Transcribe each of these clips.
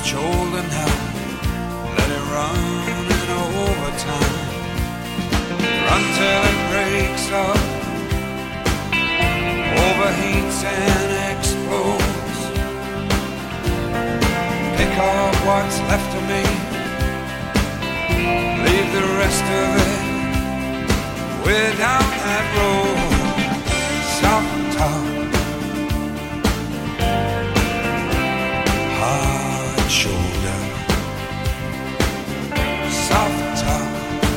shoulder now. Let it run in overtime. Run till it breaks up, overheats and explodes. Pick up what's left of me, leave the rest of it way down that road. Soft top, hard shoulder. Soft top,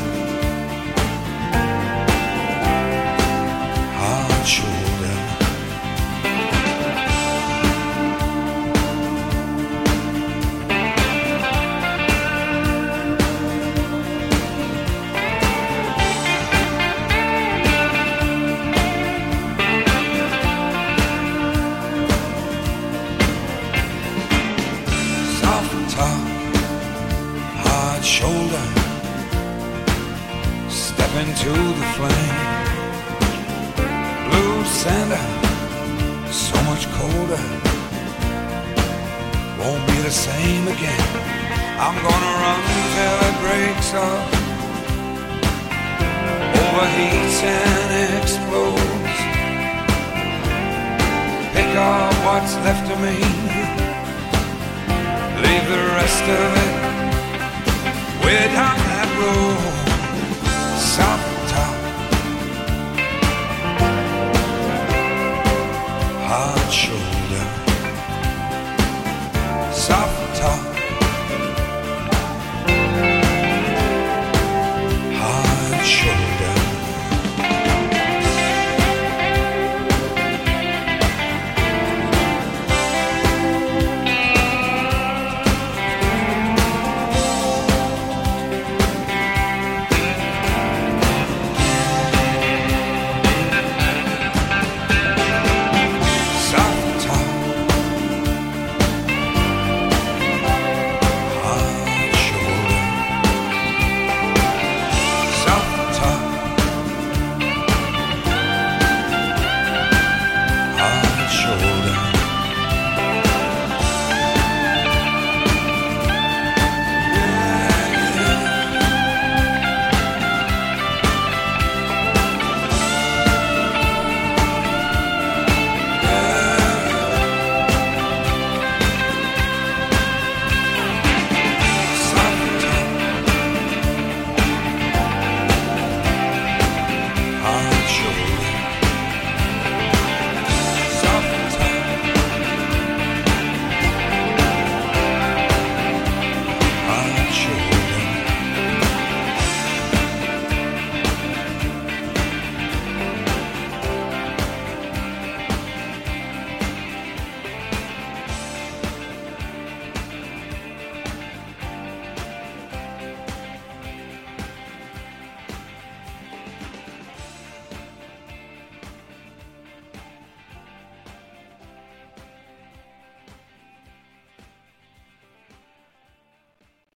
hard shoulder. Shoulder, step into the flame. Blue Santa, so much colder. Won't be the same again. I'm gonna run till it breaks up, overheats and explodes. Pick up what's left of me, leave the rest of it way down that road. Soft top, hard shoulder. Soft